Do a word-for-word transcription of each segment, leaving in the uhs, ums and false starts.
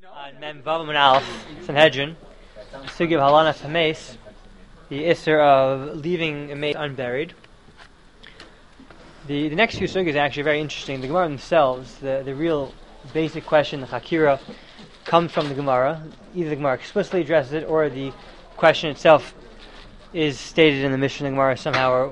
On Mem Vav and Aleph, Sanhedrin, Sugi of Halanas HaMeis, the Isser of leaving a mace unburied. The the next few sugis are actually very interesting. The Gemara themselves, the, the real basic question, the Chakira, comes from the Gemara. Either the Gemara explicitly addresses it, or the question itself is stated in the Mishnah Gemara somehow. Or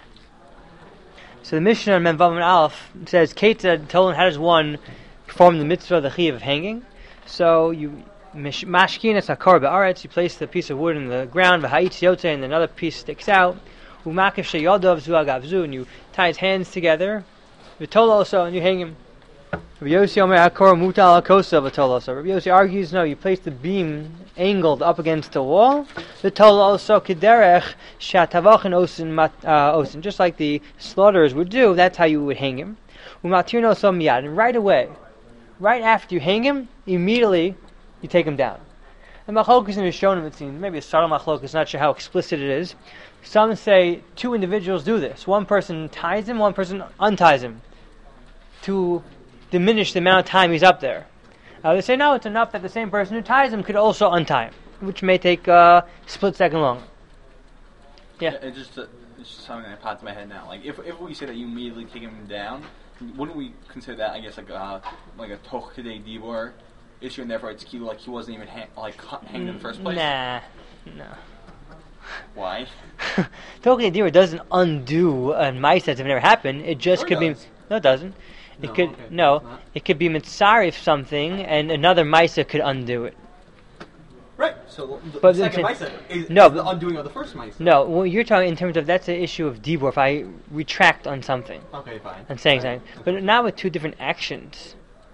so the Mishnah on Mem Vav and Aleph says, Keita told him, how does one perform the mitzvah, the chiyuv of hanging? So you mashkin es hakar be'aretz, you place the piece of wood in the ground, v'ha'itz yote, and another piece sticks out, u'makif sheyodov zu agavzu, and you tie his hands together, v'tol also, and you hang him. Rabbi Yossi omer hakor mutal hakosa v'tol also. Rabbi Yossi argues, no, you place the beam angled up against the wall, v'tol also kederech shatavachin osin mat osin, just like the slaughterers would do. That's how you would hang him. U'matir no so miyad, and right away, right after you hang him, immediately you take him down. And machlokas in Rishonim, it seems, maybe a subtle machlokas, not sure how explicit it is. Some say two individuals do this. One person ties him, one person unties him to diminish the amount of time he's up there. Uh, they say no, it's enough that the same person who ties him could also untie him, which may take a split second longer. Yeah. yeah it just, uh, it's just something that popped in my head now. Like if if we say that you immediately take him down, wouldn't we consider that, I guess, like a like a toch kedei dibor issue, and therefore it's key, like he wasn't even hang, like hanged in the first place? Nah, no. Why? Toch kedei dibor doesn't undo a mice that have never happened. It just sure could it be. No, it doesn't. It no, could okay. no. It could be mitzarif something, and another misa could undo it. Right. So the but second the, misa is, no, is the undoing of the first misa. No, well, you're talking in terms of that's an issue of dibor. If I retract on something, okay, fine. I'm saying fine. something, but not with two different actions.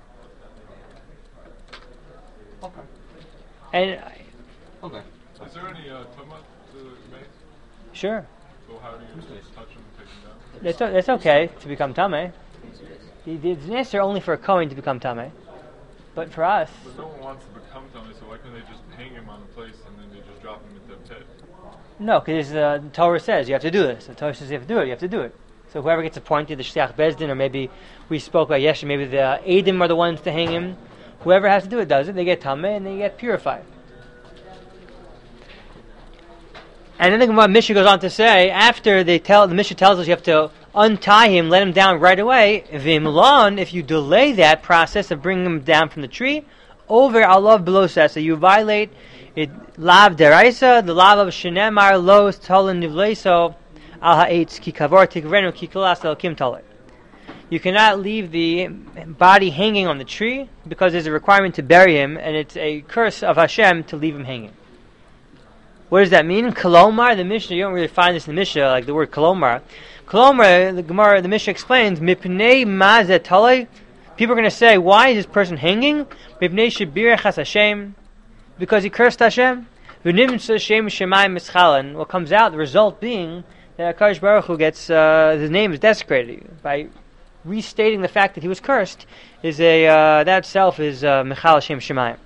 Okay. And I, okay. Is there any uh, tumah to the mace? Sure. So how do you just touch him and take him down? That's o- that's okay to become tameh. The the necessary only for a kohen to become tameh, but for us. But no one wants to become tumah, so why can't they just hang him on a place and then they just drop him into the pit? No, because uh, the Torah says you have to do this. The Torah says you have to do it. You have to do it. So whoever gets appointed, the Shliach Bezdin, or maybe we spoke about yesterday, maybe the Eidim are the ones to hang him. Whoever has to do it does it. They get tameh and they get purified. And then the Gemara Mishnah goes on to say, after they tell the Mishnah tells us you have to untie him, let him down right away. V'imlon, if you delay that process of bringing him down from the tree, over alav below says, so you violate it. Lav deraisa, the lav of shenemar lo tolen nivleiso al ha'etz ki kavor tikrenu ki kalas el kim tolet. You cannot leave the body hanging on the tree because there's a requirement to bury him, and it's a curse of Hashem to leave him hanging. What does that mean? Kolomar, the Mishnah, you don't really find this in the Mishnah, like the word kolomar. Kolomar, the Gemara, the Mishnah explains, Mipnei mazet talei. People are going to say, why is this person hanging? Mipnei shebirachas Hashem, because he cursed Hashem. V'nimtza shem shemayim mischalan. What comes out, the result being that HaKadosh Baruch Hu gets, uh, his name is desecrated. By restating the fact that he was cursed, is a, uh, that itself is, uh, Michal Shem Shemayim.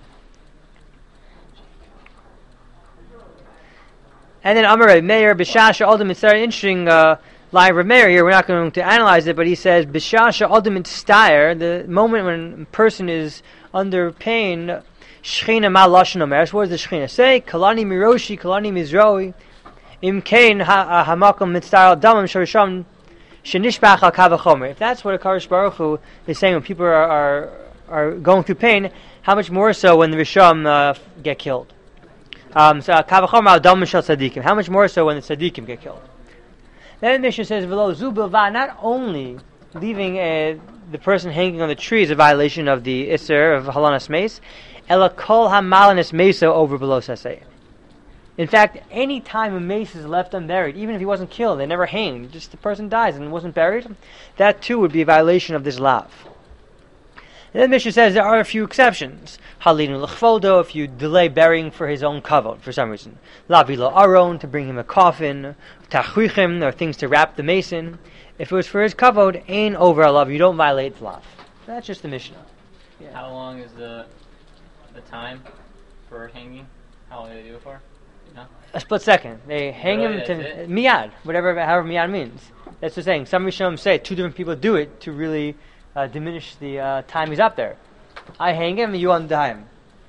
And then Amar Reb Meir, B'shasha Adam, it's very interesting uh, line of Reb Meir here. We're not going to analyze it, but he says, B'shasha Adam Mitztayer, the moment when a person is under pain, Shechina Ma Lashon Omer. What does the Shechina say? Kalani Miroshi, Kalani Mizroi, Im Kain Hamakom Mitztayer Damam Shorisham Shenishbach Al Kavachomer. If that's what HaKadosh Baruch Hu is saying when people are, are, are going through pain, how much more so when the Risham uh, get killed? Um, so Kavachom Adam Mishal Tzadikim. How much more so when the Tzadikim get killed? Then the Mishnah says, "V'lo zu bilvad." Not only leaving uh, the person hanging on the tree is a violation of the Isser of Halanas Meis, Ela Kol Hamalanis Mesa over below Sasei. In fact, any time a mace is left unburied, even if he wasn't killed, they never hanged, just the person dies and wasn't buried, that too would be a violation of this lav. And then Mishnah says there are a few exceptions. Halinu l'chvodo, if you delay burying for his own kavod, for some reason. Lavilo aron, to bring him a coffin. Tachrichim, or things to wrap the mason. If it was for his kavod, ain over a lav, you don't violate the lav. That's just the Mishnah. Yeah. How long is the the time for hanging? How long do they do it for? No? A split second. They hang Really, him to that's it? miyad, whatever, however miyad means. That's the saying. Some Rishonim say two different people do it to really uh, diminish the uh, time he's up there. I hang him, you untie him.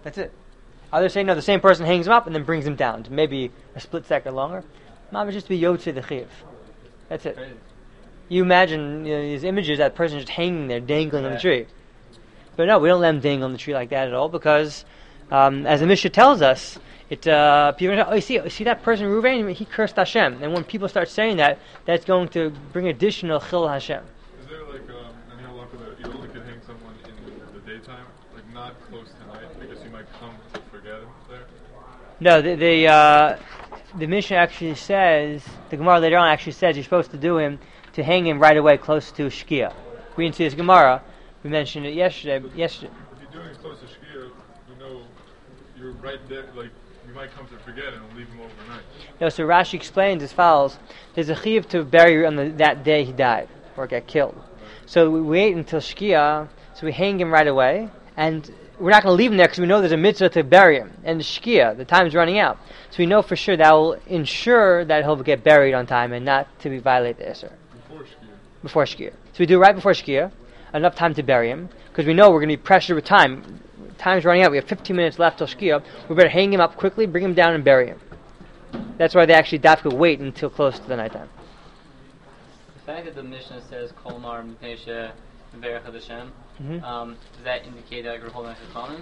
That's it. Others say no, the same person hangs him up and then brings him down to maybe a split second longer. Mama just be yotze the chiv. That's it. Crazy. You imagine, you know, these images, that person just hanging there, dangling on the Right. tree. But no, we don't let him dangle on the tree like that at all, because um, as the Mishnah tells us, it uh, people say, oh, you see, you see that person Reuven, he cursed Hashem. And when people start saying that, that's going to bring additional chil Hashem. Is there like um, any halacha that you only can hang someone in the daytime, like not close to night, because you might come to forget him there? No, the the, uh, the Mishnah actually says, the Gemara later on actually says you're supposed to do him, to hang him right away close to Shkia. We didn't see this Gemara. We mentioned it yesterday. Yesterday. If you're doing it close to Shkia, you know, you're right there, like, you might come to forget it and leave him overnight. No, so Rashi explains as follows. There's a chiv to bury on the, that day he died, or got killed. So we wait until Shkia, so we hang him right away, and we're not going to leave him there because we know there's a mitzvah to bury him. And the Shkia, the time's running out. So we know for sure that will ensure that he'll get buried on time and not to be violate the Isser. Before Shkia. Before Shkia. So we do it right before Shkia, enough time to bury him, because we know we're going to be pressured with time. Time's running out. We have fifteen minutes left till Shkia. We better hang him up quickly, bring him down, and bury him. That's why they actually dafka wait until close to the nighttime. The fact that the Mishnah says Kolmar Mipnei Verech Hashem, Mhm. um, does that indicate that you're holding a common?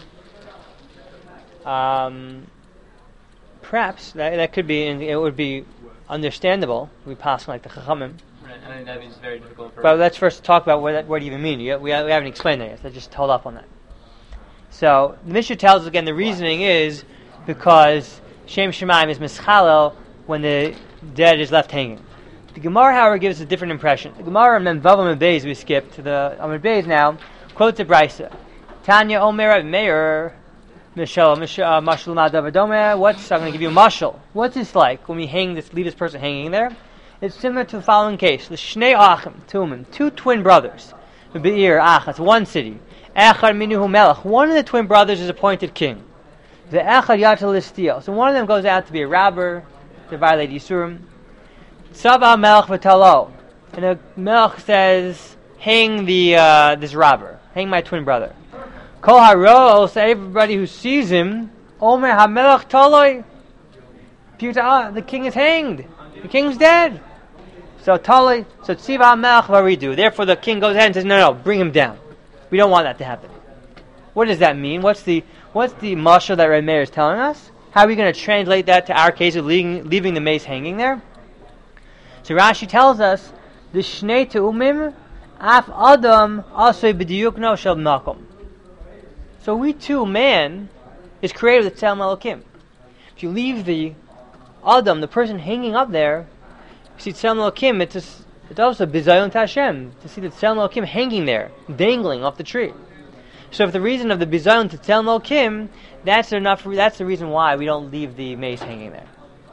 Um, perhaps that that could be. It would be understandable. We pass like the Chachamim. Right. I mean, that'd be just very difficult for. But let's first talk about what that what do you even mean. You, we, we haven't explained that yet. So just hold up on that. So the Mishnah tells us again the reasoning is because Shem Shemaim is mischalel when the dead is left hanging. The Gemara, however, gives a different impression. The Gemara in Memvav and Beis, we skipped to the Amud Beis now, quotes a brisa. Tanya Omer Meir Mishal Mashal Madavadomer. What's I'm going to give you a mashal. What's this like when we hang this, leave this person hanging there? It's similar to the following case: the Shnei Achim, two two twin brothers, the Beir Achas, one city. Echad Minuhu Melech. One of the twin brothers is appointed king. The Echad Yatel Listio. So one of them goes out to be a robber, to violate Yisurim. Tzava Melech V'Talo. And the Melech says, hang the uh, this robber, hang my twin brother. Kol Haro, so everybody who sees him, Omer HaMelech Taloi. The king is hanged. The king's dead. So Taloi, so Tziva Melech Varidu. Therefore the king goes ahead and says, no, no, bring him down. We don't want that to happen. What does that mean? What's the what's the mashal that Reb Meir is telling us? How are we going to translate that to our case of leaving, leaving the mace hanging there? So Rashi tells us, the shnei te'umim af adam asay b'diyukno shel makom. So we too, man, is created with Tzelem Elokim. If you leave the adam, the person hanging up there, you see Tzelem Elokim, it's a It's also bizayon to Hashem, to see the Tzelem Elokim hanging there, dangling off the tree. So if the reason of the bizayon to Tzelem Elokim, that's enough. That's the reason why we don't leave the mace hanging there.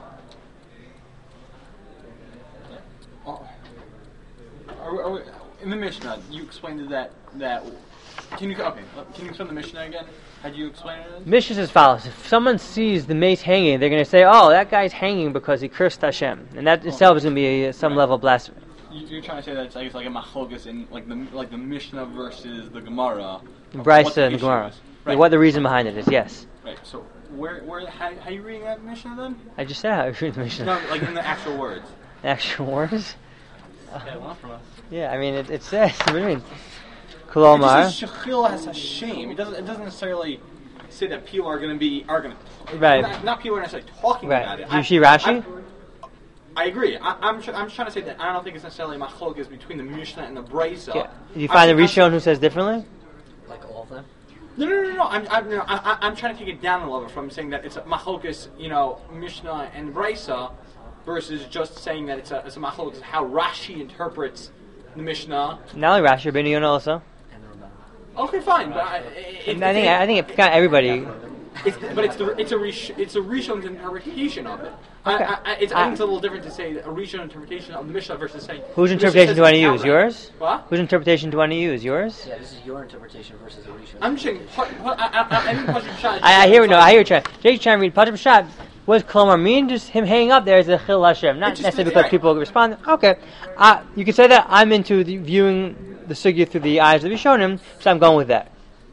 Oh. Are we, are we, in the Mishnah, you explained that that. Can you okay? Can you explain the Mishnah again? How do you explain it? Mishnah is as follows: if someone sees the mace hanging, they're going to say, "Oh, that guy's hanging because he cursed Hashem," and that itself is going to be a, some Right. level of blasphemy. You're trying to say that it's, I guess, like a machlokas in like the like the Mishnah versus the Gemara. The of Brisa what the and the issue Gemara. is. Right. What the reason behind it is, yes. Right. So where where how, how are you reading that Mishnah then? I just said how I read the Mishnah. No, like in the actual words. Actual words? Yeah, one from us. Yeah, I mean, it, it says, what do you mean? It Kolomar. just says shechil has a shame. It doesn't it doesn't necessarily say that people are going to be are going to Right. Not, not people are necessarily talking Right. about it. Do you I- see Rashi? I, I agree. I, I'm tr- I'm just trying to say that I don't think it's necessarily machlokas between the Mishnah and the Brisa. Yeah. Do you find I'm- the I'm- Rishon who says differently? Like all of them? No, no, no, no. I'm, I'm, no, I, I- I'm trying to take it down a level from saying that it's a machlokas, you know, Mishnah and Brisa, versus just saying that it's a, it's a machlokas. How Rashi interprets the Mishnah. Not only Rashi, but Yonah also. And the Ramban. Okay, fine, but I, it, And I think I think it's kind of everybody. It's, but it's the it's a rish, it's a Rishon's interpretation of it. I, Okay. I, I, it's, I I- think it's a little different to say a Rishon interpretation of the Mishnah versus saying Whose the Mishnah interpretation says do you want to it use? outright. Yours? What? Whose interpretation do you want to use? Yours? Yeah, this is your interpretation versus a Rishon. I'm just saying. Part, part, I, I, I think Pasuk Pshat- I, I hear no, I hear you trying. Jake's trying to read Pajam Shad. What does Kolomar mean? Just him hanging up there is a Chil Hashem, not It just- necessarily because right. people respond. Okay, uh, you can say that. I'm into the viewing the sugya through the eyes of the Rishonim, so I'm going with that.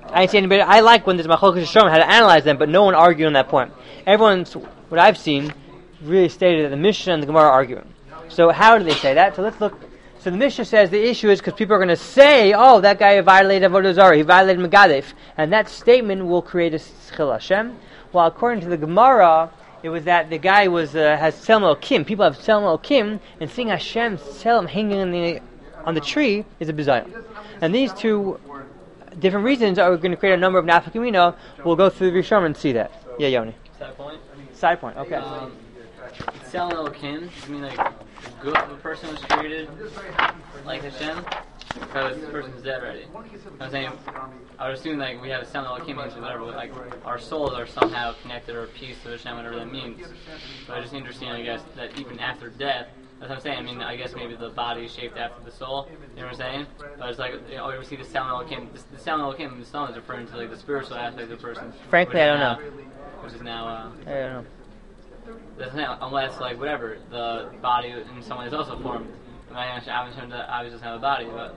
I didn't see anybody. I like when there's Machlokas Yisraelim how to analyze them, but no one argued on that point. Everyone's, what I've seen, really stated that the Mishnah and the Gemara are arguing. So how do they say that? So let's look. So the Mishnah says the issue is because people are going to say, oh, that guy violated Avodah Zarah, he violated Megadef, and that statement will create a Schil Hashem. Well, according to the Gemara, it was that the guy was uh, has Tselem Elokim. People have Tselem Elokim, and seeing Hashem's Tselem hanging on the on the tree is a bizayon. And these two different reasons are going to create a number of Nafek Yamina. We'll go through the Rishon and see that. Yeah, Yoni. Side point. Side point. Okay. Um, Tselem Elokim. I mean, like, good of a person was created like Hashem, because this person's dead already. I'm saying, I would assume like we have a Tselem Elokim means whatever, like our souls are somehow connected or a piece of Hashem, whatever that means. But it's just interesting, I guess, that even after death, that's what I'm saying. I mean, I guess maybe the body is shaped after the soul. You know what I'm saying? But it's like, you know, we see the Tselem Elokim. The Tselem Elokim, the stone is referring to like the spiritual aspect of the person. Frankly, I don't now, know. Which is now. Uh, I don't know. That's not, unless, like, whatever, the body in someone is also formed. I haven't shown that I just have a body, but.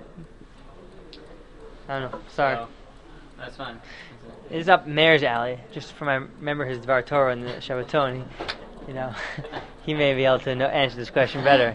I don't know. Sorry. So, that's fine. It is up Meir's alley. Just from I remember his Dvar Torah in the Shabbaton. He, you know, he may be able to know, answer this question better.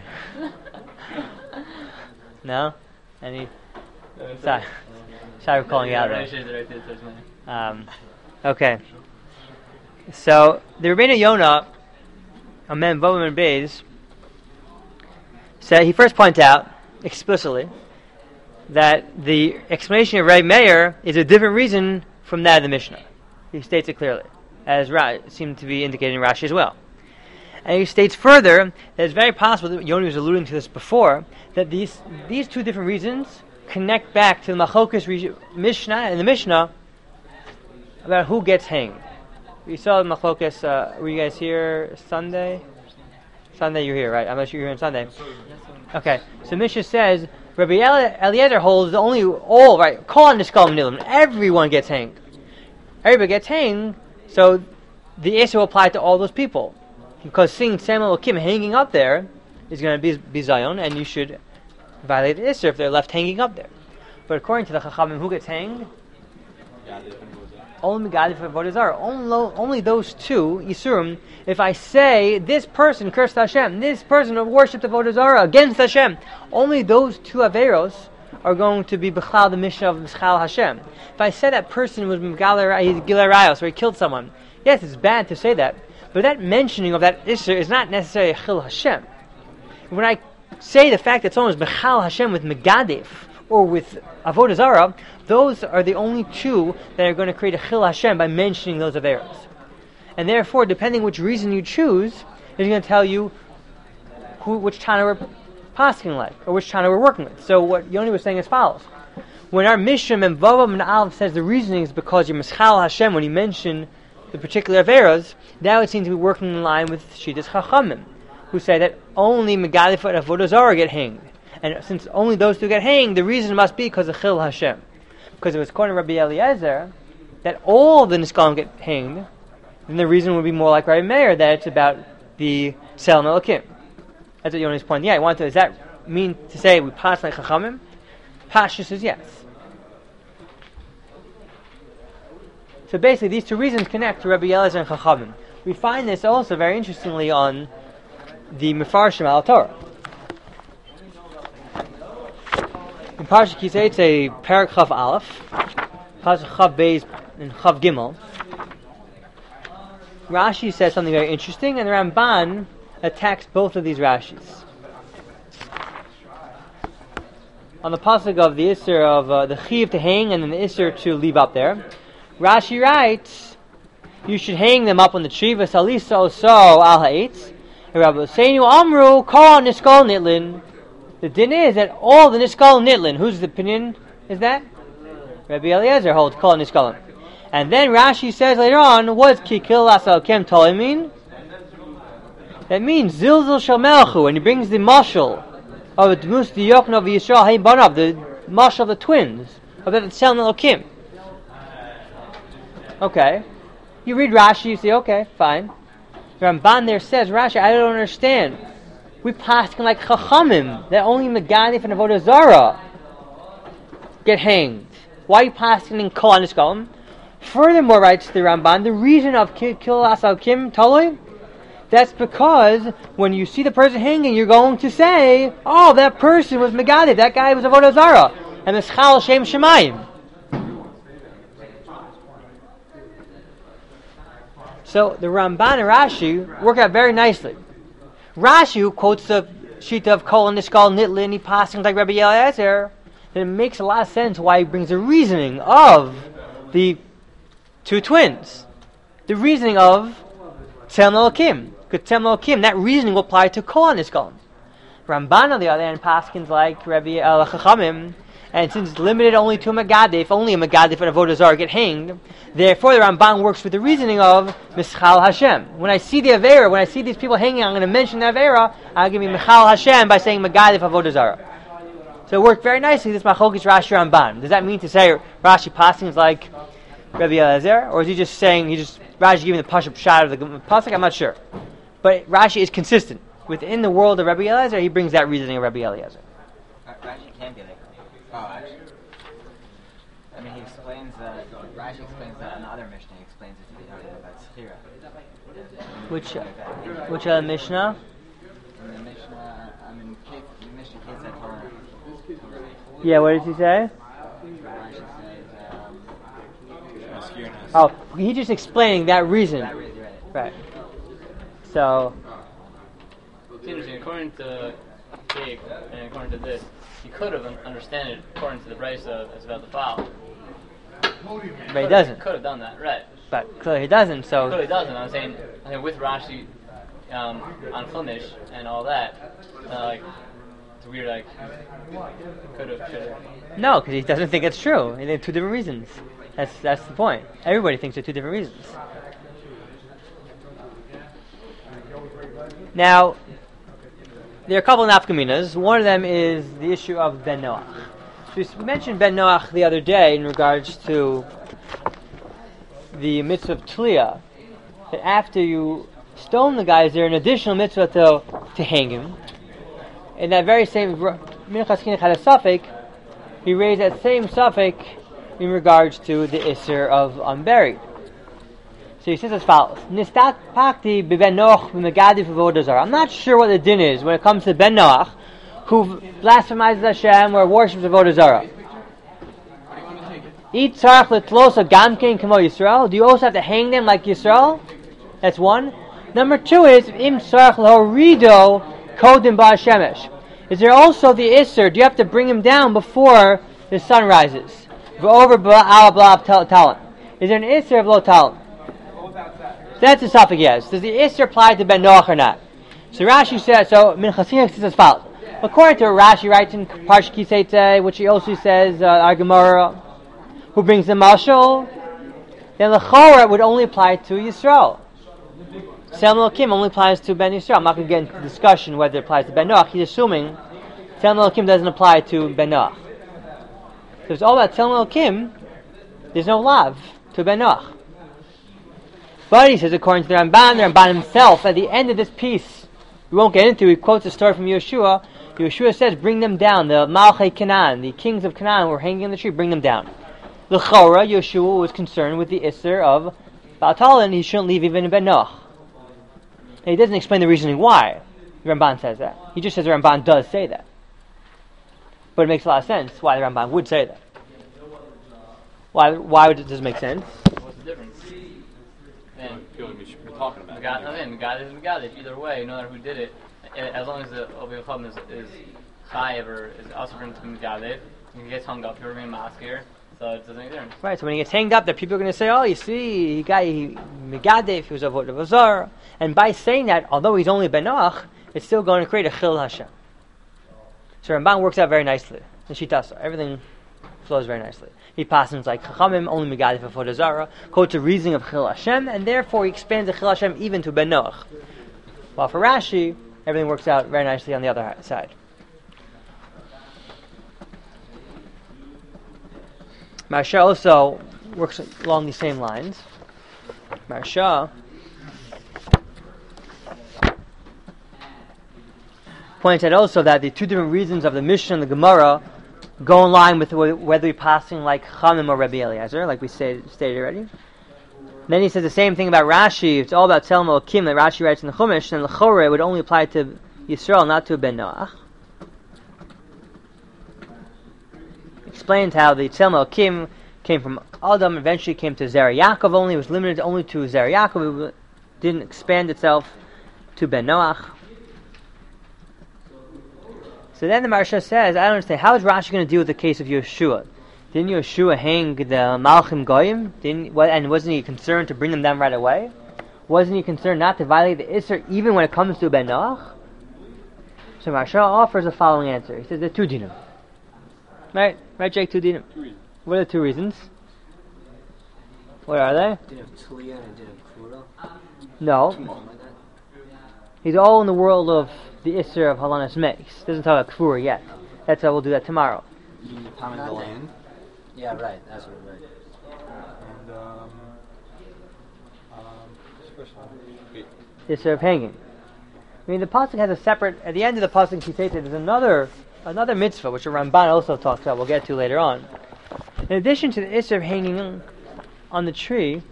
No? Any? Sorry. Sorry for calling you out there. Um, okay. So, the Rebbeinu Yonah, Amen, Vovim and Beis, said, he first points out, explicitly, that the explanation of Rebbe Meir is a different reason from that of the Mishnah. He states it clearly, as Ra- seemed to be indicated in Rashi as well. And he states further that it's very possible, that Yoni was alluding to this before, that these these two different reasons connect back to the Machokas re- Mishnah and the Mishnah about who gets hanged. We saw the Machokas, uh, were you guys here Sunday? Sunday you're here, right? I'm not sure you're here on Sunday. Okay, so Mishnah says, Rabbi Eliezer holds the only, all, right, call on the skull of Nilim, everyone gets hanged. Everybody gets hanged, so the issue will apply to all those people. Because seeing Samuel Kim hanging up there is going to be bizayon, and you should violate the Isser if they're left hanging up there. But according to the Chachamim, who gets hanged? Only Megadif and Avodah Zarah. Only, only those two Yisurim. If I say this person cursed Hashem, this person worshipped Avodah Zarah against Hashem, only those two Averos are going to be Bechal the Mishnah of Bechal Hashem. If I say that person was Gilar Rayos, or he killed someone, yes, it's bad to say that, but that mentioning of that Isser is not necessarily Chil Hashem. When I say the fact that someone is Bechal Hashem with Megadif or with Avodah Zarah, those are the only two that are going to create a Chil Hashem by mentioning those Averos. And therefore, depending which reason you choose, it's going to tell you who, which Tana we're passing like, or which Tana we're working with. So what Yoni was saying is follows. When our Mishram and Vavam and Aleph says the reasoning is because you're Mischal Hashem when you mention the particular Averos, that would seem to be working in line with Shittas Chachamim, who say that only Megadif and Avodah Zarah get hanged. And since only those two get hanged, the reason must be because of Chil Hashem. Because it was according to Rabbi Eliezer that all the Niskalim get hanged, then the reason would be more like Rabbi Meir, that it's about the Tselem Elokim. That's what Yoni's point. Yeah, I want to. Does that mean to say we pass like Chachamim? Pasha says yes. So basically, these two reasons connect to Rabbi Eliezer and Chachamim. We find this also very interestingly on the Mefarshim al Torah. In Parsha Kisei, it's a Parak Chav Aleph, Parsha Chav Beis, and Chav Gimel. Rashi says something very interesting, and the Ramban attacks both of these Rashis. On the pasuk of the Isser of uh, the Chiv to hang and then the Isser to leave up there, Rashi writes, you should hang them up on the tree, v'salisa oso al ha'etz, and Rabbi Seinu Amru, kol niskol nitlin. The din is that all the niskol nitlin, whose opinion is that? Rabbi Eliezer holds kol niskolim. And then Rashi says later on, what does kikil asal kem toli mean? That means zilzil shel melchu, and he brings the mashal of the Dmus Diyokno of Yisrael Hein Banav, the mashal of the twins, of the Tselem Elokim. Okay. You read Rashi, you say, okay, fine. The Ramban there says, Rashi, I don't understand. We pass like Chachamim, that only Megadif and Avodah Zarah get hanged. Why are you passing in Kol HaNiskalim? Furthermore, writes the Ramban, the reason of Kil Asal Kim Toloi, that's because when you see the person hanging, you're going to say, oh, that person was Megadif, that guy was Avodah Zarah, and Mischal Shem Shemayim. So the Ramban and Rashi work out very nicely. Rashi, who quotes the Shita of Kol HaNiskal Nitli, and he passing like Rabbi Eliezer, then it makes a lot of sense why he brings the reasoning of the two twins. The reasoning of Tzem Elokim. Because Tzem Elokim, that reasoning will apply to Kol HaNiskal. Ramban, on the other hand, paskins like Rabbi El Chachamim, and since it's limited only to a Megadif, only a Megadif and a Avodah Zarah get hanged, therefore the Ramban works with the reasoning of Mischal Hashem. When I see the Avera, when I see these people hanging, I'm going to mention the Avera, I'll give me Mischal Hashem by saying Megadif Avodah Zarah. So it worked very nicely, this Machlokes Rashi Ramban. Does that mean to say Rashi passing is like Rabbi Eliezer? Or is he just saying, he just, Rashi giving the Pashup shot of the Pasuk? I'm not sure. But Rashi is consistent. Within the world of Rabbi Eliezer, he brings that reasoning of Rabbi Eliezer. Rashi can be like Oh, actually. I mean, he explains that, Rashi explains that in other Mishnah, he explains it to be talking about Sechira. Which, uh, which uh, Mishnah? In the Mishnah, I mean, Kate, the Mishnah Kate said Torah. Yeah, what does he say? Rashi says, um, oh, he's just explaining that reason. that reason, right. Right. So, It's interesting, according to Jake, and according to this, he could have un- understood it according to the Brisa as about the foul. but he doesn't. Could have done that, right? But clearly he doesn't, so... Clearly doesn't. I'm saying, I think with Rashi um, on Chumash and all that, uh, like it's weird. Like could have, should have. No, because he doesn't think it's true. And they have two different reasons. That's that's the point. Everybody thinks they're two different reasons. Now, there are a couple of nafkaminas. One of them is the issue of Ben Noach. So we mentioned Ben Noach the other day in regards to the mitzvah of Tliya. That after you stone the guy, is there an additional mitzvah to, to hang him? In that very same Minchas Chinuch had a suffix, he raised that same suffix in regards to the Isser of unburied. So he says as follows: Nistat pakti b'ben Noach b'megadif avodah zarah. I'm not sure what the din is when it comes to Ben Noach, who blasphemizes Hashem or worships avodah zarah. Eat tzarach letlosa gamkein kamo Yisrael. Do you also have to hang them like Yisrael? That's one. Number two is im tzarach l'horido kodim ba'ashemesh. Is there also the Isser? Do you have to bring him down before the sun rises? Over ba'al ba'al talim. Is there an Isser of lo talim? That's the suffix, yes. Does the Isser apply to Ben Noach or not? So Rashi says, so Minchas Chinuch says as follows. According to what Rashi writes in Parsha Kiseitze, which he also says, uh, our Gemara, who brings the mashal, then the Chorah would only apply to Yisrael. Tzem Elokim only applies to Ben Yisrael. I'm not going to get into the discussion whether it applies to Ben Noach. He's assuming Tzem Elokim doesn't apply to Ben Noach. So it's all about Tzem Elokim. There's no lav to Ben Noach. But he says, according to the Ramban, the Ramban himself, at the end of this piece, we won't get into, he quotes a story from Yeshua. Yeshua says, bring them down. The Malchei Canaan, the kings of Canaan were hanging in the tree, bring them down. The Chorah, Yeshua was concerned with the Isser of Baal and he shouldn't leave even Ben Noach. And he doesn't explain the reasoning why the Ramban says that. He just says the Ramban does say that. But it makes a lot of sense why the Ramban would say that. Why Why would it, does it make sense? What's the difference? And feeling we should be talking about. God, I mean, God is God. Either way, no matter who did it, as long as the Ovi Chum is is chayev or is also from Megadev, he gets hung up. He remain maskir, so it doesn't make a difference. Right. So when he gets hanged up, that people are going to say, "Oh, you see, he got he Megadev, he was avodah zarah," and by saying that, although he's only Ben Noach, it's still going to create a chil Hashem. So Ramban works out very nicely. The Shitasa, everything flows very nicely. He passes like Chachamim, only Megadif avodah zarah, quotes a reasoning of Chil Hashem, and therefore he expands the Chil Hashem even to Ben Noach. While for Rashi, everything works out very nicely on the other side. Marsha also works along the same lines. Marsha points out also that the two different reasons of the Mishnah and the Gemara go in line with wh- whether we're passing like Chamim or Rabbi Eliezer, like we stated, stated already. Then he says the same thing about Rashi. It's all about Tzelem Elokim that Rashi writes in the Chumash, and L'choreh would only apply to Yisrael, not to Ben Noach. Explains how the Tzelem Elokim came from Adam, eventually came to Zerah Yaakov only. It was limited only to Zerah Yaakov. It didn't expand itself to Ben Noach. So then the Maharsha says, I don't understand, how is Rashi going to deal with the case of Yeshua? Didn't Yeshua hang the Malchim Goyim? Didn't, what, and wasn't he concerned to bring them down right away? Wasn't he concerned not to violate the Isser even when it comes to Ben Noach? So Maharsha offers the following answer. He says there are two dinim. Right? Right, Jake? Two dinim. What are the two reasons? What are they? Din of Tulia and Din of Kura. No. He's all in the world of the Isser of Halanas Meis. Doesn't talk about Kfura yet. That's how we'll do that tomorrow. You need to comment the land. Yeah, right. That's what right. And, um, um, what's the first one? Isser of hanging. I mean, the pasuk has a separate. At the end of the pasuk, he says there's another another mitzvah which the Ramban also talks about. We'll get to later on. In addition to the Isser of hanging on the tree.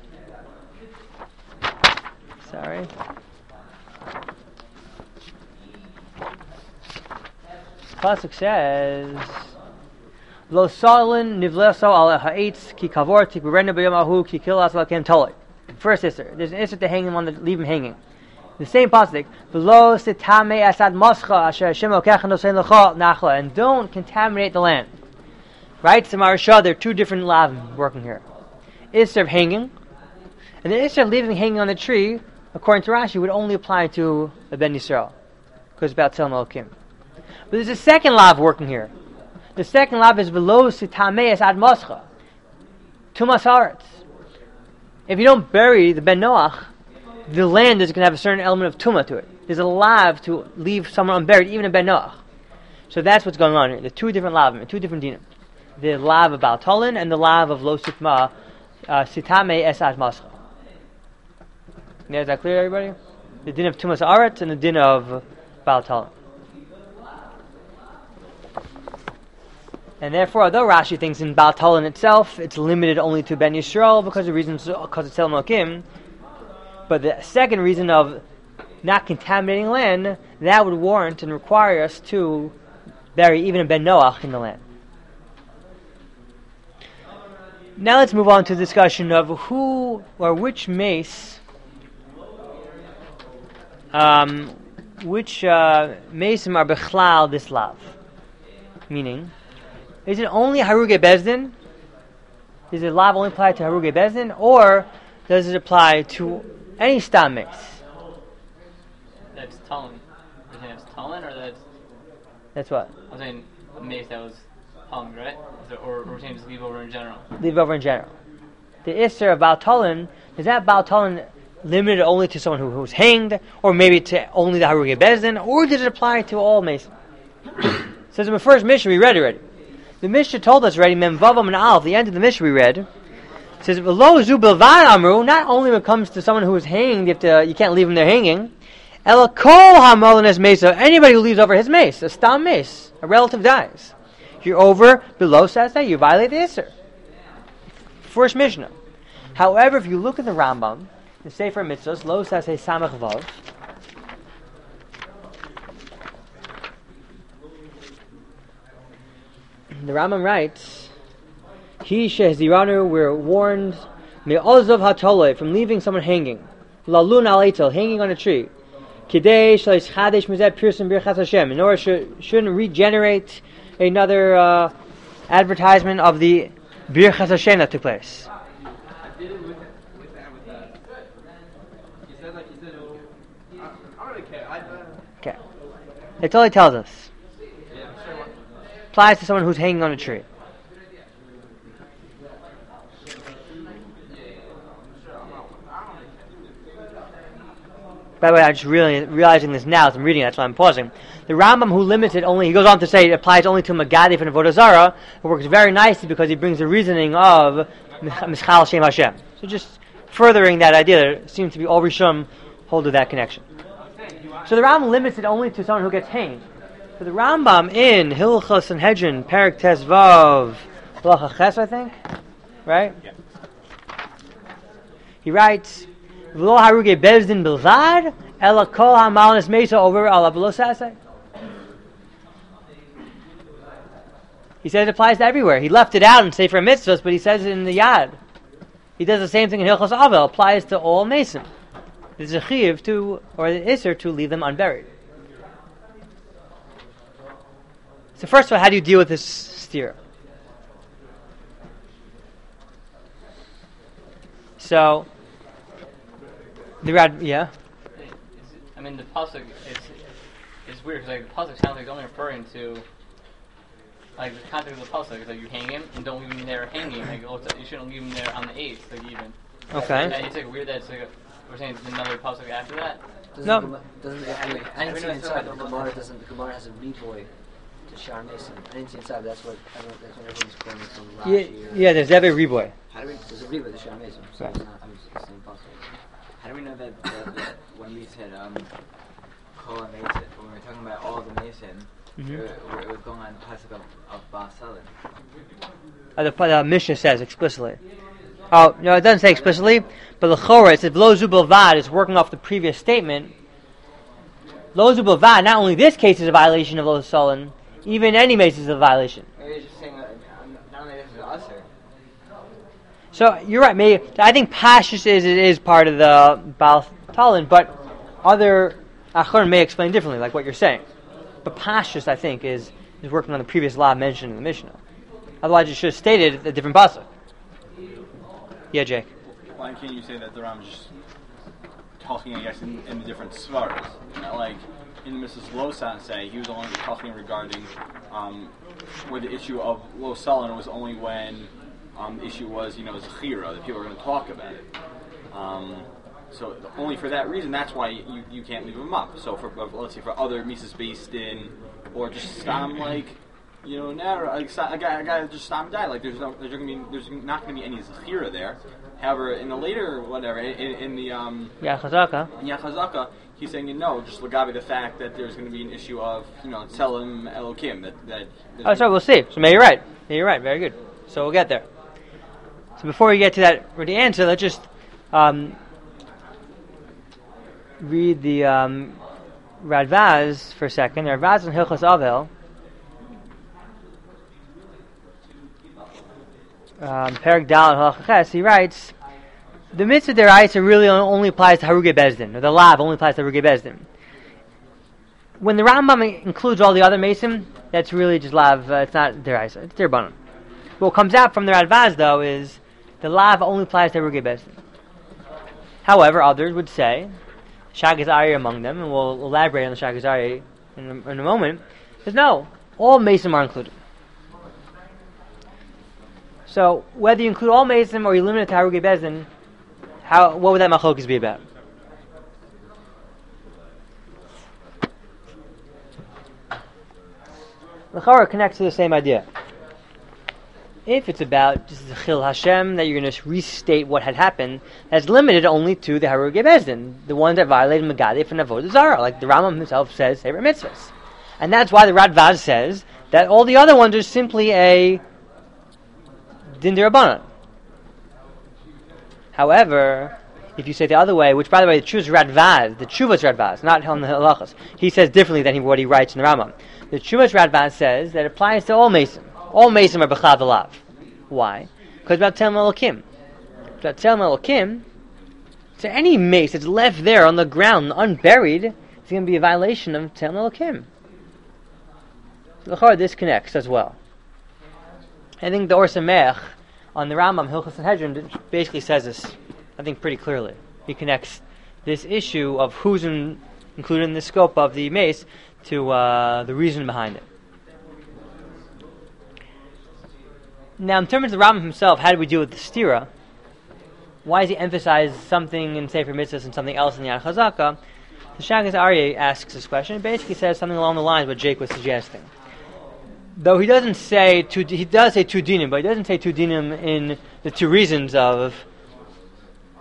Sorry. Pasuk says, "Lo salin nivleso al ha'etz ki kavor tikburenu b'yamahu ki kilas lakem tolei." First Isser. There's an Isser to hang him on the leave him hanging. The same pasuk, "V'lo sitame asad moscha asher Hashem lokech nosein lecha nachla," and don't contaminate the land. Right? So Maharsha, there are two different lavim working here. Isser of hanging, and the Isser of leaving hanging on the tree, according to Rashi, would only apply to a Ben Yisrael, because it's about Tzelem Elokim. But there's a second lav working here. The second lav is below sitameis ad moscha, tumas haaretz. If you don't bury the Ben Noach, the land is going to have a certain element of tumah to it. There's a lav to leave someone unburied, even a Ben Noach. So that's what's going on here. The two different lavim, two different dinim. The lav of Baal Tolin and the lav of lo sitma, uh, sitame es ad moscha. Yeah, is that clear, everybody? The din of tumas haaretz and the din of Baal Tolin. And therefore, although Rashi thinks in Baal Tolin itself, it's limited only to Ben Yisrael because of reasons, because it's Tzelem Elokim. But the second reason of not contaminating land, that would warrant and require us to bury even a Ben Noach in the land. Now let's move on to the discussion of who or which mace, um, which uh, mason are bechlal this lav. Meaning, is it only Haruge Bezdin? Does the lav only apply to Haruge Bezdin, or does it apply to any stam mace? That's Talon. You're saying it's Talon, or that's... That's what? I was saying a mace that was hung, right? Is it, or, or we're saying just leave over in general? Leave over in general. The Isser of Baal Tolin, is that Baal Tolin limited only to someone who, who's hanged, or maybe to only the Haruge Bezdin, or does it apply to all masons? Says in the first Mishnah we read already. The Mishnah told us already, Mem Vavam and Alf, the end of the Mishnah we read, says, "V'lo zu bilvad amru," not only when it comes to someone who is hanged, you have to, you can't leave him there hanging. Ela kol hamalin es mesa, anybody who leaves over his mace, a stam mace, a relative dies. You're over, below says that, you violate the Isser. First Mishnah. However, if you look at the Rambam, the Sefer Mitzvos, lo says a samach vav, the Rambam writes, "He shehziranu, we're warned, me'ozov hatolei, from leaving someone hanging, lalun al eitel, hanging on a tree, kidei shleish chadesh mizeh pirsim birchas Hashem, in order to shouldn't regenerate another uh, advertisement of the birchas Hashem that took place." I did it with, with that, with that. He said, like, he said, I, I don't really care. I, uh, Okay, that's all he tells us. yeah, I'm sure. What, Applies to someone who's hanging on a tree. By the way, I'm just really realizing this now as I'm reading it, that's why I'm pausing. The Rambam, who limits it only, he goes on to say it applies only to Magadif and Avodah Zarah. It works very nicely because he brings the reasoning of Mischal Shem Hashem. So just furthering that idea, that it seems to be all Rishon hold to that connection. So the Rambam limits it only to someone who gets hanged. For the Rambam in Hilchos Sanhedrin, Perek Tes Vav, Halacha Ches, I think, right? Yeah. He writes, "V'lo haruge bezdin bilvad, ela kol hamalnis mesa over ala v'lo saseh." He says it applies to everywhere. He left it out in Sefer Mitzvahs, but he says it in the Yad. He does the same thing in Hilchos Avel. Applies to all mason. There's a chiyuv to, or the iser to leave them unburied. So first of all, how do you deal with this steer? So, the rad, yeah. I mean, the pasuk it's it's weird because like the pasuk sounds like it's only referring to like the context of the pasuk is like you hang him and don't leave him there hanging. Like oh, it's, you shouldn't leave him there on the eighth, like even. Okay. And it's like weird that it's like a, we're saying it's another pasuk after that. Doesn't No. the Gemara- Doesn't the, I mean, I didn't see inside the Gemara. Doesn't the Gemara has a revoy to Shar Mason? I didn't see inside. But that's what everyone, that's what everyone's quoting from Rashi. Yeah, yeah, there's every reboy. How do we? There's a revoy to Shar Mason. So Right. it's not. I was the same possible. How do we know that, that, that when we said um, Kol Mason, when we were talking about all the Mason, Mhm. we were, we were going on the pasuk of, of Basalin. Uh, the, the Mishnah says explicitly. Oh, no, it doesn't say explicitly, but the Chorah, it says, Lo Zubal Vad is working off the previous statement. Lo Zubal Vad, not only this case is a violation of Lo Solon, even any mace is a violation. Maybe it's just saying that um, not only this is usher. So, you're right, maybe, I think Pashtus is, it is part of the Baal Talin, but other Achron may explain differently, like what you're saying. But Pashtus, I think, is, is working on the previous law mentioned in the Mishnah. Otherwise, you should have stated a different pasuk. Yeah, Jake. Why can't you say that the Ram is just talking, I guess, in, in the different svaras? You know, like in Missus Losan say, he was only talking regarding um, where the issue of Lo Salon was only when um, the issue was, you know, Zechira, that people were going to talk about it. Um, so only for that reason, that's why you, you can't leave them up. So for, let's say, for other Mises based in, or just Stam, like, you know, now like, a guy, a guy just Stam died. Like, there's no, there's going to be, there's not going to be any Zechira there. However, in the later, whatever, in, in the, um, Yeah, Chazaka. in Yachazaka, he's saying, you know, just Lagabi the fact that there's going to be an issue of, you know, Tselem Elokim, that, that, Oh, sorry, we'll see. So maybe you're right. Maybe you're right. Very good. So we'll get there. So before we get to that, or the answer, let's just um, read the um, Radvaz for a second. Radvaz in Hilchos Avel. Um, Perek Dal Halacha Ches, he writes, the mitzvah deraisa really only applies to Haruge Bezdin, or the lav only applies to Haruge Bezdin. When the Rambam includes all the other mason, that's really just lav, uh, it's not deraisa, it's derbanan. What comes out from the Radvaz, though, is the lav only applies to Haruge Bezdin. However, others would say, Shagas Ari among them, and we'll elaborate on the Shagas Ari in a, in a moment, says no, all mason are included. So, whether you include all Mason or you limit it to Haruge Bezdin, how, what would that machlokes be about? The Chorah connects to the same idea. If it's about just the Chil Hashem, that you're going to restate what had happened, that's limited only to the Haruge Bezdin, the ones that violated Megadif and Avodah Zarah, like the Rambam himself says, Sefer Mitzvahs. And that's why the Radvaz says that all the other ones are simply a Din D'Rabbanan. However, if you say the other way, which by the way, the Chuvas Radvaz, the Chuvas Radvaz, not on the Halachas, he says differently than he, what he writes in the Rambam. The Chuvas Radvaz says that it applies to all Mason. All Mason are B'chad Alav. Why? Because about Tzelem Elokim. About Tzelem Elokim, so any mace that's left there on the ground, unburied, is going to be a violation of Tzelem Elokim. So this connects as well. I think the Or Sameach on the Rambam Hilchos Sanhedrin basically says this, I think, pretty clearly. He connects this issue of who's in, included in the scope of the mace to uh, the reason behind it. Now, in terms of the Rambam himself, how do we deal with the stira? Why does he emphasize something in Sefer Mitzvahs and something else in the Yad Chazaka? The Shagas Aryeh asks this question. It basically says something along the lines of what Jake was suggesting. Though he doesn't say two, he does say two dinim, but he doesn't say two dinim in the two reasons of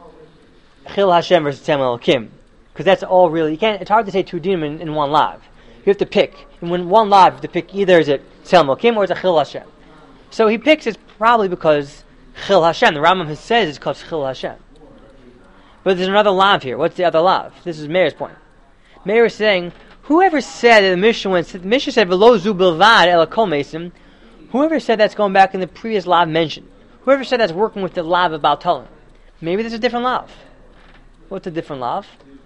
Chil Hashem versus Tzelem Elokim, because that's all really. You can't. It's hard to say two dinim in, in one lav. You have to pick. And when one lav, you have to pick either is it Tzelem Elokim or is it Chil Hashem. So he picks it probably because Chil Hashem. The Rambam has says it's called Chil Hashem. But there's another lav here. What's the other lav? This is Meir's point. Meir is saying, whoever said that the Mishnah when the Mishnah said V'lo zu bilvad ela kol mesim, whoever said that's going back in the previous lav mentioned, whoever said that's working with the lav of Baal Talon, maybe there's a different lav. What's a different lav?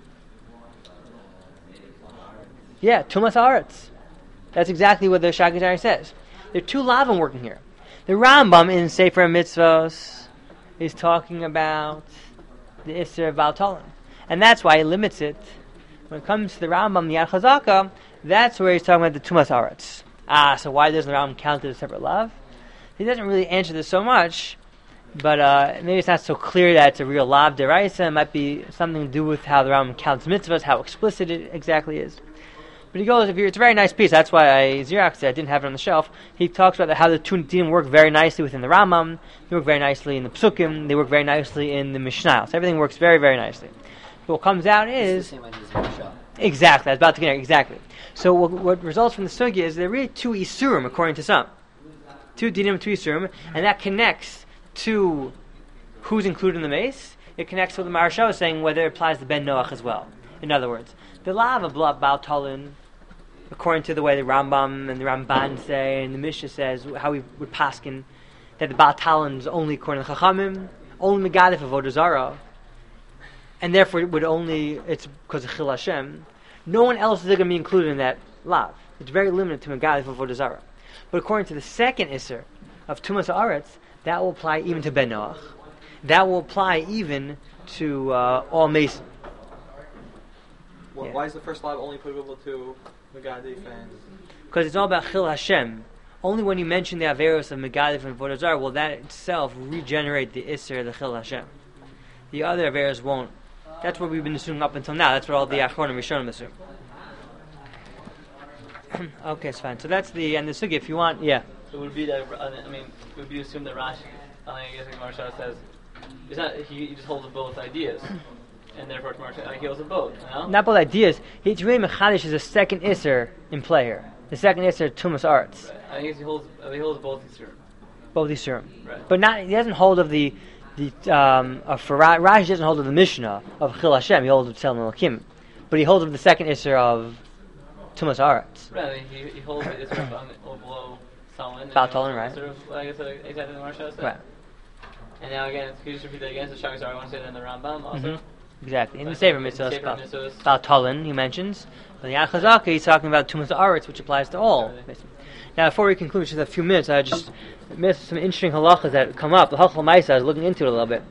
Yeah, Tumas Haaretz. That's exactly what the Shagazari says. There are two lavim working here. The Rambam in Sefer Mitzvos is talking about the Isser of Baal Talon. And that's why he limits it. When it comes to the Rambam, the Yad Chazaka, that's where he's talking about the Tumas Haaretz. Ah, so why doesn't the Rambam count it as a separate lav? He doesn't really answer this so much, but uh, maybe it's not so clear that it's a real lav deraisa. It might be something to do with how the Rambam counts mitzvahs, how explicit it exactly is. But he goes, if you're, it's a very nice piece. That's why I Xeroxed it. I didn't have it on the shelf. He talks about how the two dinim work very nicely within the Rambam. They work very nicely in the Psukim. They work very nicely in the Mishnah. So everything works very, very nicely. But what comes out is... It's the same idea as Mishnah. Exactly. I was about to get there. Exactly. So what, what results from the Sugya is there are really two Isurim, according to some. Two dinim, two Isurim. And that connects to who's included in the mace. It connects to what the Maharsha was saying, whether it applies to Ben Noach as well. In other words, the lav of Baal Talon, according to the way the Rambam and the Ramban say, and the Mishnah says, how we would paskin, that the Baal Talon is only according to Chachamim, only Megadif of Avodah Zarah, and therefore it would only, it's because of Chil Hashem. No one else is going to be included in that lav. It's very limited to Megadif of Avodah Zarah. But according to the second Isser of Tumas Haaretz, that will apply even to Ben Noach. That will apply even to uh, all Mason. Well, Yeah. Why is the first lav only applicable to Megadif and... Because it's all about Chil Hashem. Only when you mention the Averos of Megadif and Avodah Zarah will that itself regenerate the Isser of the Chil Hashem. The other Averos won't. That's what we've been assuming up until now. That's what all the Achronim Rishonim assume. Okay, it's fine. So that's the end of the Sugi. If you want, yeah. So it would be that, I mean, it would be assumed that Rashi, I guess like Maharsha says, it's not, he, he just holds both ideas. And therefore, Maharsha, like, he holds them both, you know? Not both ideas. It's really Mechadish is a second Isser in play here. The second Isser, Tumas Haaretz. Right. I guess he holds, he holds both Isurim. Both Isurim. Right. But not, he doesn't hold of the, the um, of for Ra- Rashi doesn't hold of the Mishnah of Chil Hashem. He holds of Tzelem Elokim. But he holds of the second Isser of Tumas Haaretz. Right, I mean, he, he holds the Isser of um, below Solomon. Baal Talon, right. Sort of, I guess, like, exactly what Maharsha said. Right. And now again, can you just repeat that again? So Shagazar, I want to say that in the Rambam also. Mm-hmm. Exactly. In the Sefer Mitzvahs, Sefer about, Mitzvahs. about Talon, he mentions. But the Yad Chazaka, he's talking about Tumas Haaretz, which applies to all. Right. Now, before we conclude, just a few minutes, I just missed some interesting halachas that come up. The Halachah Maisa, I was looking into it a little bit.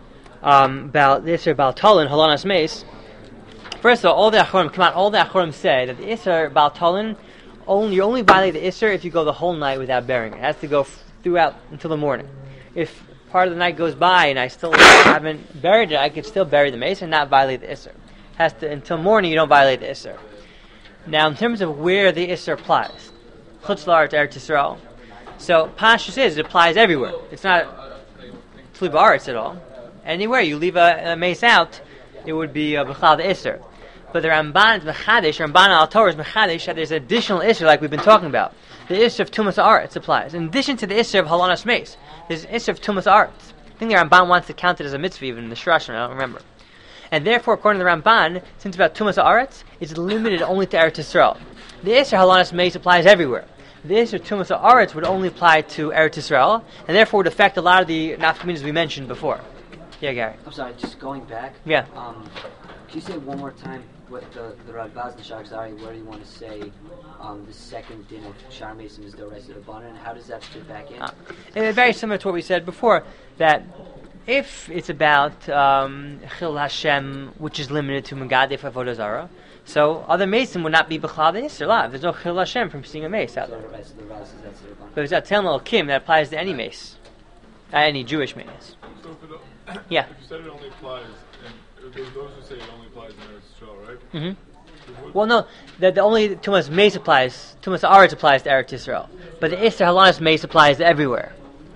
Um, about the Isser about Talon, Halanas Mace. First of all, all the Achronim, come on, all the Achronim say that the Isser about Talon, only, you only violate the Isser if you go the whole night without burying it. It has to go f- throughout until the morning. If part of the night goes by and I still haven't buried it, I could still bury the mace and not violate the Isser. Has to, until morning, you don't violate the Isser. Now, in terms of where the Isser applies, Chutz La'aretz, Eretz Yisrael. So, Pashtus is, it applies everywhere. It's not Tlu B'Aretz at all. Anywhere you leave a, a mace out, it would be uh, B'chal the Isser. But the Ramban is Mechadish, Ramban al Torah is Mechadish, that there's an additional Isser like we've been talking about. The Isser of Tumas Haaretz applies. In addition to the Isser of Halanas Mace, there's an Isser of Tumas Haaretz. I think the Ramban wants to count it as a mitzvah even in the Shrash, I don't remember. And therefore, according to the Ramban, since about Tumas Haaretz, it's limited only to Eretz Yisrael. The Isser Halanas Mace applies everywhere. The Isser Tumas Haaretz would only apply to Eretz Yisrael, and therefore would affect a lot of the nafkaminas we mentioned before. Yeah, Gary. I'm sorry, just going back. Yeah. Um, can you say one more time what the the Radbaz and Shagzari, where do you want to say um, the second din of Shar Mason is the rest of the Bonner, and how does that fit back in? Uh, it's very similar to what we said before, that if it's about um, Chil Hashem, which is limited to Megadif Avodah Zarah, so other Mason would not be B'chal the Isser live. There's no Chil Hashem from seeing a mace out So there. the rest of the Raz is that's the Bonner. But if it's Tzelem Elokim, that applies to any mace, uh, any Jewish mace. So if, it, Yeah. if you said it only applies, and there's those who say it only applies in Eretz Yisrael, right? Mm-hmm. So what- Well, no, the, the only Tumas Mace applies, Tumas Haaretz applies to Eretz Yisrael, but the Isser Halanas Mace applies to everywhere.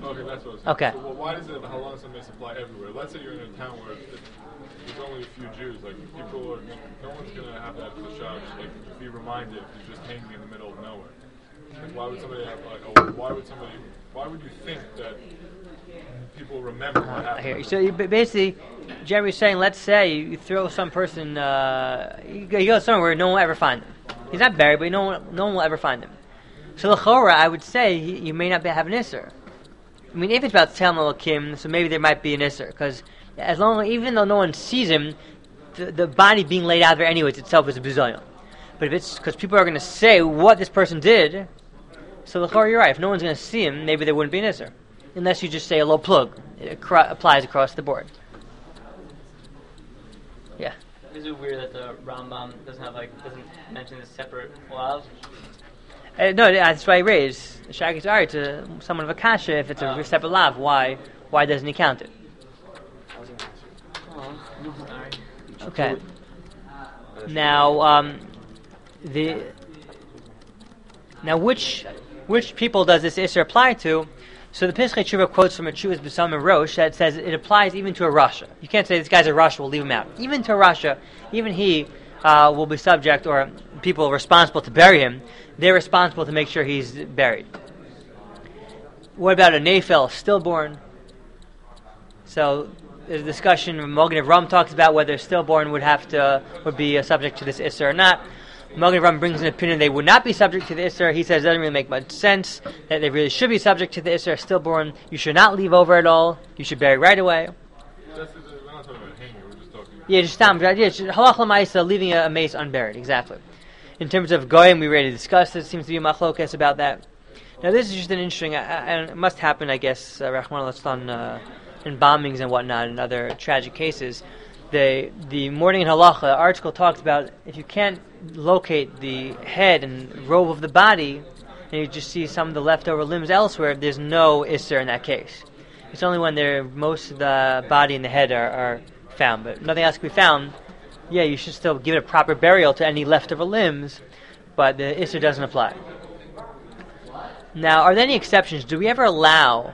Okay, that's what I was saying. Okay. So, well, why does it, how long does it mace apply everywhere? Let's say you're in a town where it, there's only a few Jews. Like, people are, no one's going to have that chashash, like, be reminded if you're just hanging in the middle of nowhere. Like, why would somebody have, like, oh, why would somebody, why would you think that people remember what happened? Here. So you, ba- basically, Jeremy's saying, let's say you throw some person, uh, you go, you go somewhere where no one will ever find him. He's not buried, but no one, no one will ever find him. So l'chora, I would say he, you may not be, have an isser. I mean, if it's about Tzelem Elokim, so maybe there might be an isser, because as long, even though no one sees him, the, the body being laid out there anyways itself is a bizayon. But if it's because people are going to say what this person did, so l'chora, you're right. If no one's going to see him, maybe there wouldn't be an isser, unless you just say a low plug. It acro- applies across the board. Yeah. Is it weird that the Rambam doesn't have like doesn't mention this separate lav? Uh, no, that's why he raised Shaggy's Ari to someone of a kasha if it's a Oh. separate lav. Why? Why doesn't he count it? Oh, sorry. Okay. Now, um, the now which which people does this isser apply to? So the Pesach Tshuva quotes from a Chuvas B'Sam and Rosh that says it applies even to a Rasha. You can't say this guy's a Rasha, we'll leave him out. Even to a Rasha, even he uh, will be subject, or people responsible to bury him, they're responsible to make sure he's buried. What about a Nefel, stillborn? So there's a discussion. Mogen Avram talks about whether stillborn would have to would be uh, subject to this isser or not. Mogen Avram brings an opinion they would not be subject to the isser. He says it doesn't really make much sense, that they really should be subject to the isser. Stillborn, you should not leave over at all. You should bury right away. That's, we're not talking about hanging, we're just talking Yeah, just stop. Yeah, halach l'maisa, leaving a, a mace unburied. Exactly. In terms of goyim, we already discussed. There seems to be a machlokas about that. Now, this is just an interesting, uh, and it must happen, I guess, uh, Rahman al-Islam, uh, in bombings and whatnot, and other tragic cases. The the morning in halacha article talks about if you can't locate the head and robe of the body, and you just see some of the leftover limbs elsewhere, there's no isser in that case. It's only when they're, most of the body and the head are, are found, but nothing else can be found. Yeah, you should still give it a proper burial to any leftover limbs, but the isser doesn't apply. Now, are there any exceptions? Do we ever allow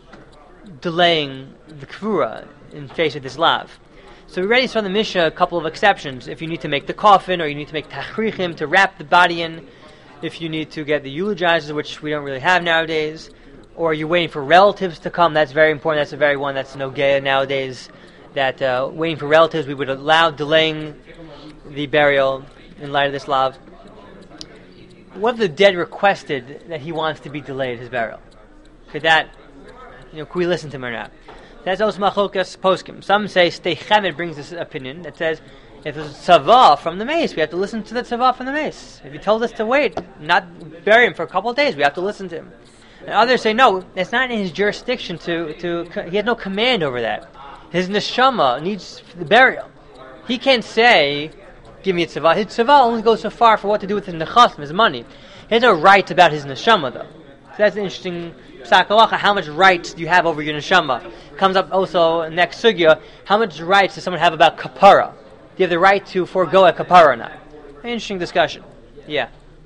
delaying the kvura in face of this lav? So we already saw in the Mishnah a couple of exceptions. If you need to make the coffin, or you need to make tachrichim to wrap the body in, if you need to get the eulogizers, which we don't really have nowadays, or you're waiting for relatives to come, that's very important. That's the very one that's nogea nowadays, that uh, waiting for relatives, we would allow delaying the burial in light of this lav. What if the dead requested that he wants to be delayed, his burial? Could that, you know, could we listen to him or not? That's also machokas poskim. Some say Stei Chemed brings this opinion that says if there's a tzavah from the mace, we have to listen to the tzavah from the mace. If he told us to wait, not bury him for a couple of days, we have to listen to him. And others say no, it's not in his jurisdiction to, to he has no command over that. His neshama needs the burial. He can't say, give me a tzavah. His tzavah only goes so far for what to do with his nechassim, his money. He has no right about his neshama though. So that's an interesting psak halacha. How much rights do you have over your neshama? Comes up also next sugya. How much rights does someone have about kapara? Do you have the right to forego a kapara or not? An interesting discussion. Yeah.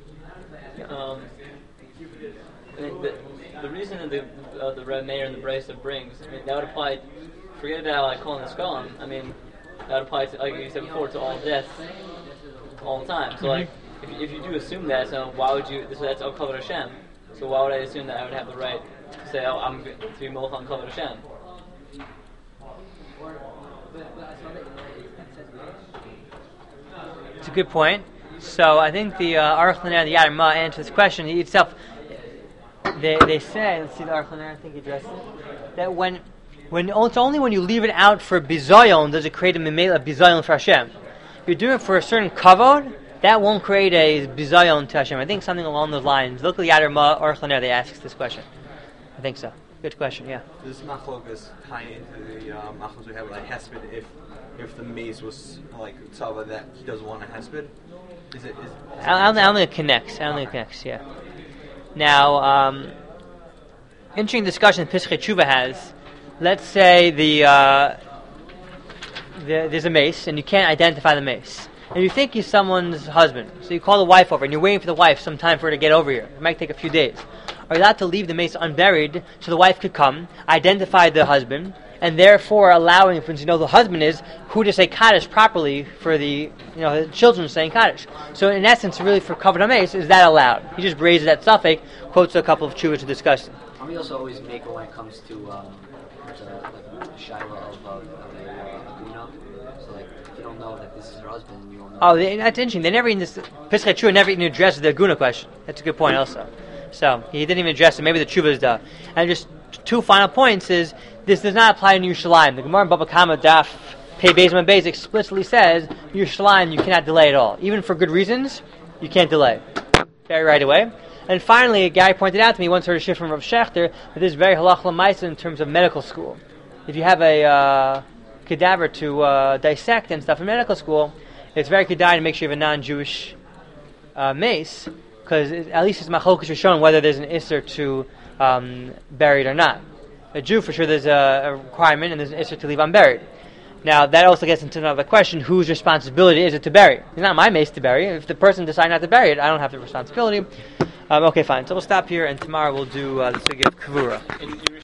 Um, I mean, the, the reason that the uh, the Red Mayor and the Brisa brings, I mean, that would apply. Forget about like calling the skull. I mean, that would apply to, like you said before, to all death, all the time. So, like, if, if you do assume that, so why would you? So that's al kavod Hashem. So why would I assume that I would have the right to say, oh, I'm going to be molech on kavod Hashem? It's a good point. So I think the uh, Aruch LaNer and the Yad Ma answer this question. He itself, they they say, let's see the Aruch LaNer, I think he addressed it, that when when it's only when you leave it out for bizayon does it create a memela bizayon for Hashem. If you're doing it for a certain kavod, that won't create a bizayon to Hashem. I think something along those lines. Look at the Yad Ma, Aruch LaNer, they ask this question. I think so. Good question. Yeah. Does machlokas tie into the um, machlokas we have like hesped if if the mace was like tzava that he doesn't want a hesped? Is it? Is, is I, I, don't, I don't think it connects. I don't think it connects. Yeah. Now, um, interesting discussion Pesach Tshuva has. Let's say the, uh, the there's a mace and you can't identify the mace, and you think he's someone's husband. So you call the wife over and you're waiting for the wife some time for her to get over here. It might take a few days. are allowed to leave the mace unburied so the wife could come, identify the husband, and therefore allowing, for instance, you know, the husband is who to say Kaddish properly for the, you know, the children saying Kaddish. So in essence, really for Kavod HaMeis, is that allowed? He just raises that suffix, quotes a couple of chuvas to discuss it. And we also always make it when it comes to um, the, like, Shiloh of, uh, of a uh, Aguna. So, like, if you don't know that this is her husband, you don't know. Oh, they, that's interesting. They never even, this, Pesach Tshuva never even addresses the Aguna question. That's a good point also. So, he didn't even address it. Maybe the Tshuva is done. And just two final points is, this does not apply in Yerushalayim. The Gemara in Baba Kama Daf Pei Beis Man Beis explicitly says, Yerushalayim you cannot delay at all. Even for good reasons, you can't delay. Very right away. And finally, a guy pointed out to me, once heard a shift from Rav Shechter, that this is very halach l'maisa in terms of medical school. If you have a uh, cadaver to uh, dissect and stuff in medical school, it's very kedai to make sure you have a non-Jewish uh, mace, because at least it's machlokas are shown whether there's an isser to um, bury it or not. A Jew, for sure, there's a, a requirement, and there's an isser to leave unburied. Now, that also gets into another question: whose responsibility is it to bury? It's not my mace to bury. If the person decides not to bury it, I don't have the responsibility. Um, okay, fine. So we'll stop here, and tomorrow we'll do uh, the sugya of kavura.